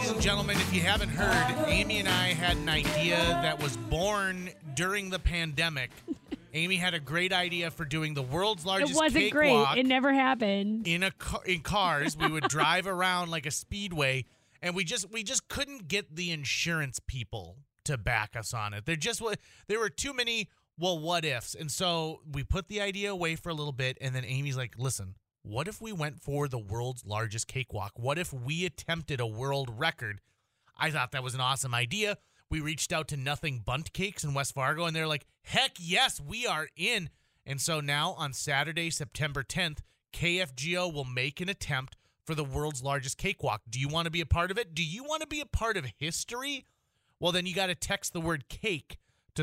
Ladies and gentlemen, if you haven't heard, Amy and I had an idea that was born during the pandemic. Amy had a great idea for doing the world's largest It wasn't cakewalk. great. It never happened. In cars. We would drive around like a speedway, and we just couldn't get the insurance people to back us on it. There were too many what ifs. And so we put the idea away for a little bit, and then Amy's like, listen, what if we went for the world's largest cakewalk? What if we attempted a world record? I thought that was an awesome idea. We reached out to Nothing Bundt Cakes in West Fargo, and they're like, heck yes, we are in. And so now on Saturday, September 10th, KFGO will make an attempt for the world's largest cakewalk. Do you want to be a part of it? Do you want to be a part of history? Well, then you got to text the word cake to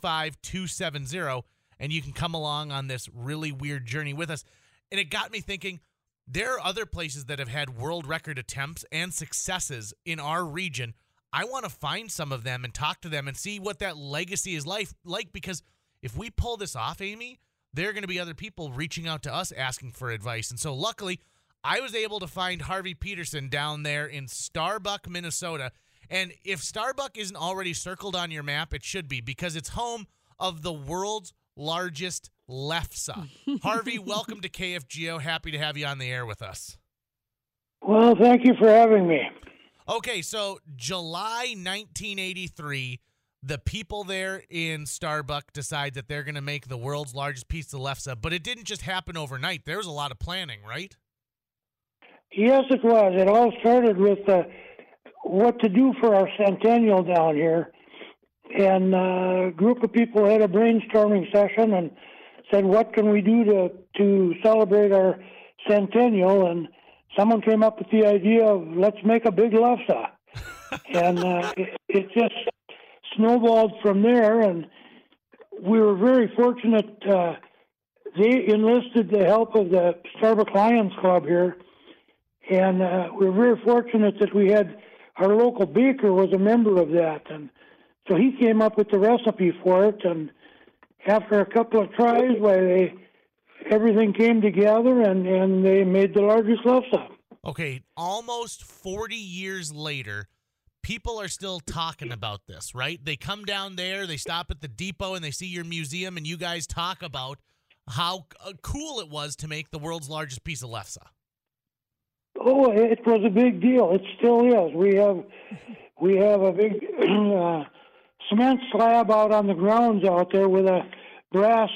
35270, and you can come along on this really weird journey with us. And it got me thinking, there are other places that have had world record attempts and successes in our region. I want to find some of them and talk to them and see what that legacy is like, because if we pull this off, Amy, there are going to be other people reaching out to us asking for advice. And so luckily, I was able to find Harvey Peterson down there in Starbuck, Minnesota. And if Starbuck isn't already circled on your map, it should be, because it's home of the world's largest lefse. Harvey, welcome to KFGO. Happy to have you on the air with us. Well, thank you for having me. Okay, so July 1983, the people there in Starbuck decide that they're going to make the world's largest pizza lefse, but it didn't just happen overnight. There was a lot of planning, right? Yes, it was. It all started with what to do for our centennial down here. And a group of people had a brainstorming session and said, what can we do to celebrate our centennial? And someone came up with the idea of, let's make a big lefse. And it just snowballed from there. And we were very fortunate. They enlisted the help of the Starbuck Lions Club here. And we were very fortunate that we had our local baker was a member of that. And so he came up with the recipe for it. And after a couple of tries, everything came together, and they made the largest lefse. Okay, almost 40 years later, people are still talking about this, right? They come down there, they stop at the depot, and they see your museum, and you guys talk about how cool it was to make the world's largest piece of lefse. Oh, it was a big deal. It still is. We have a big cement slab out on the grounds out there with a brass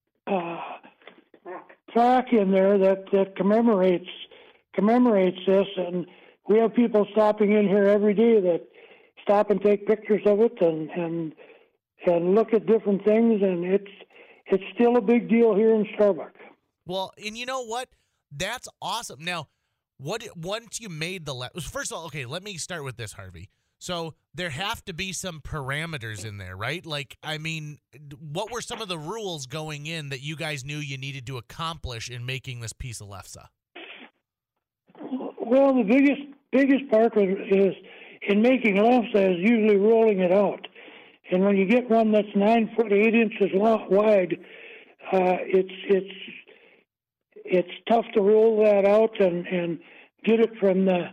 plaque in there that commemorates this, and we have people stopping in here every day that stop and take pictures of it and look at different things, and it's still a big deal here in Starbuck. Well, and you know what? That's awesome. Now, once you made the first of all, okay, let me start with this, Harvey. So there have to be some parameters in there, right? Like, I mean, what were some of the rules going in that you guys knew you needed to accomplish in making this piece of lefse? Well, the biggest part is in making lefse is usually rolling it out. And when you get one that's 9 foot 8 inches wide, it's tough to roll that out and get it from the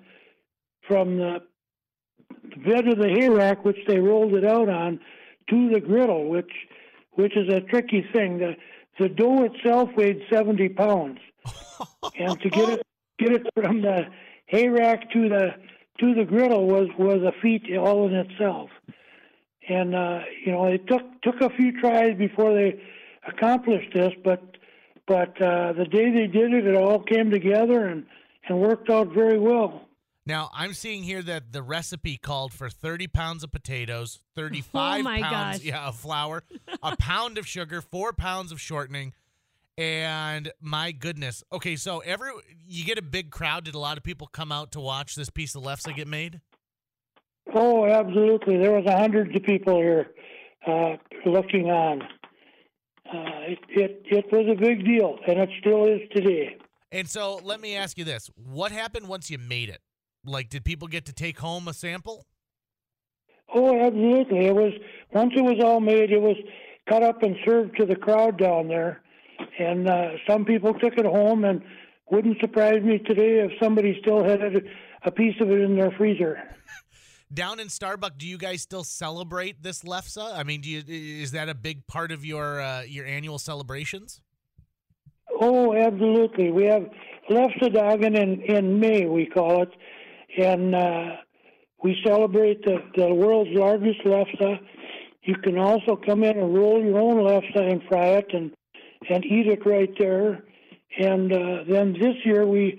bed of the hay rack, which they rolled it out on, to the griddle, which is a tricky thing. The dough itself weighed 70 pounds, and to get it from the hay rack to the griddle was a feat all in itself. And it took a few tries before they accomplished this, but the day they did it, it all came together and worked out very well. Now, I'm seeing here that the recipe called for 30 pounds of potatoes, 35 pounds of flour, a pound of sugar, 4 pounds of shortening, and my goodness. Okay, so you get a big crowd. Did a lot of people come out to watch this piece of lefse get made? Oh, absolutely. There was hundreds of people here looking on. It was a big deal, and it still is today. And so let me ask you this. What happened once you made it? Like, did people get to take home a sample? Oh, absolutely. Once it was all made, it was cut up and served to the crowd down there. And some people took it home, and wouldn't surprise me today if somebody still had a piece of it in their freezer. Down in Starbuck, do you guys still celebrate this lefse? I mean, is that a big part of your annual celebrations? Oh, absolutely. We have Lefsedagen in May, we call it, and we celebrate the world's largest lefse. You can also come in and roll your own lefse and fry it and eat it right there. And then this year we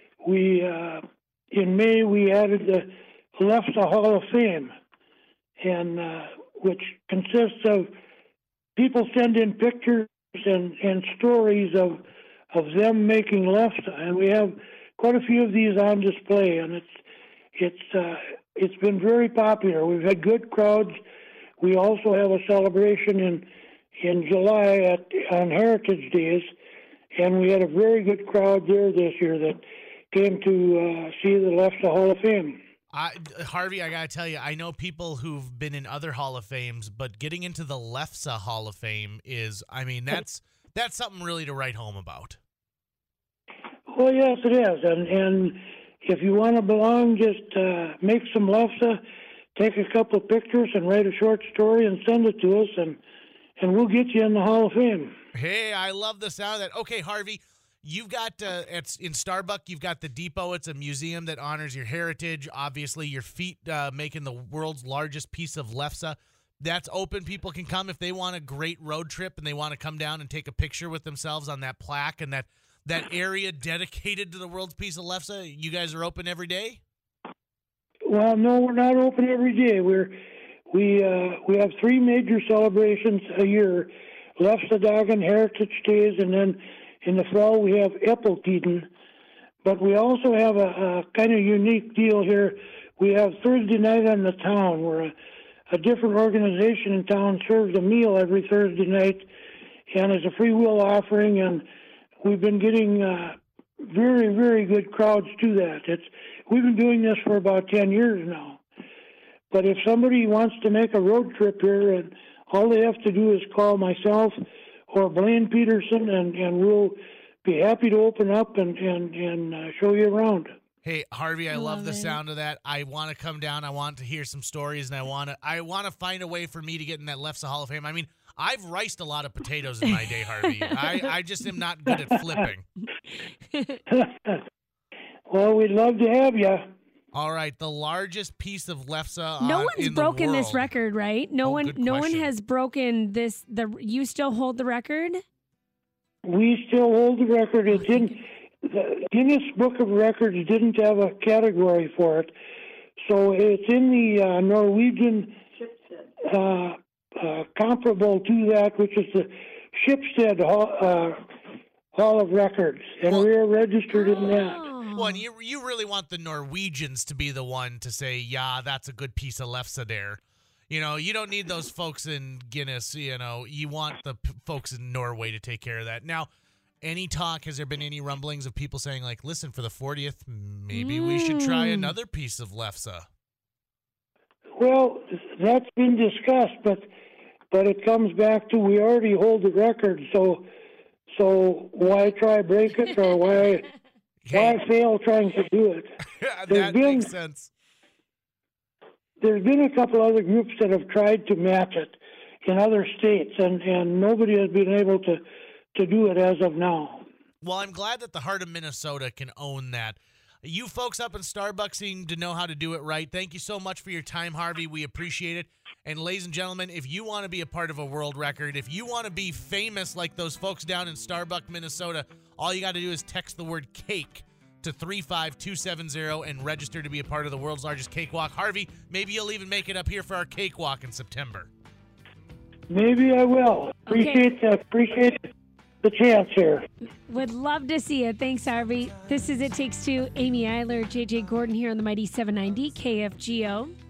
in May we added the Lefse Hall of Fame, and which consists of people send in pictures and stories of them making lefse, and we have quite a few of these on display, and it's been very popular. We've had good crowds. We also have a celebration in July on Heritage Days, and we had a very good crowd there this year that came to see the Lefse Hall of Fame. Harvey, I gotta tell you, I know people who've been in other Hall of Fames, but getting into the Lefse Hall of Fame is, I mean, that's something really to write home about. Well, yes, it is, and if you want to belong, just make some lefse, take a couple of pictures, and write a short story and send it to us, and we'll get you in the Hall of Fame. Hey, I love the sound of that. Okay, Harvey, you've got in Starbuck, you've got the Depot. It's a museum that honors your heritage. Obviously, your feet making the world's largest piece of lefse. That's open. People can come if they want a great road trip and they want to come down and take a picture with themselves on that plaque and that area dedicated to the world's piece of lefse. You guys are open every day? Well, no, we're not open every day. We have 3 major celebrations a year: Lefsedagen, Heritage Days, and then in the fall we have Epeltiden. But we also have a kind of unique deal here. We have Thursday night on the town, where a different organization in town serves a meal every Thursday night, and it's a free will offering, and we've been getting very, very good crowds to that. We've been doing this for about 10 years now. But if somebody wants to make a road trip here, and all they have to do is call myself or Blaine Peterson, and we'll be happy to open up and show you around. Hey, Harvey, I love the sound of that. I want to come down. I want to hear some stories, and I want to find a way for me to get in that Lefse Hall of Fame. I mean, I've riced a lot of potatoes in my day, Harvey. I just am not good at flipping. Well, we'd love to have you. All right, the largest piece of lefse no one's in broken the world. this record, right? No one has broken this. You still hold the record? We still hold the record. It didn't. The Guinness Book of Records didn't have a category for it, so it's in the Norwegian comparable to that, which is the Schibsted Hall of Records, and we're registered in that. Well, and you really want the Norwegians to be the one to say, yeah, that's a good piece of lefse there. You know, you don't need those folks in Guinness. You know, you want the folks in Norway to take care of that. Now, has there been any rumblings of people saying, like, listen, for the 40th, maybe we should try another piece of lefse? Well, that's been discussed, but it comes back to we already hold the record, so why try break it, or why fail trying to do it? That makes sense. There's been a couple other groups that have tried to match it in other states, and nobody has been able to do it as of now. Well, I'm glad that the heart of Minnesota can own that. You folks up in Starbucks seem to know how to do it right. Thank you so much for your time, Harvey. We appreciate it. And ladies and gentlemen, if you want to be a part of a world record, if you want to be famous like those folks down in Starbuck, Minnesota, all you got to do is text the word cake to 35270 and register to be a part of the world's largest cakewalk. Harvey, maybe you'll even make it up here for our cakewalk in September. Maybe I will. Appreciate the chance here. Would love to see it. Thanks, Harvey. This is It Takes Two. Amy Eiler, JJ Gordon here on the Mighty 790 KFGO.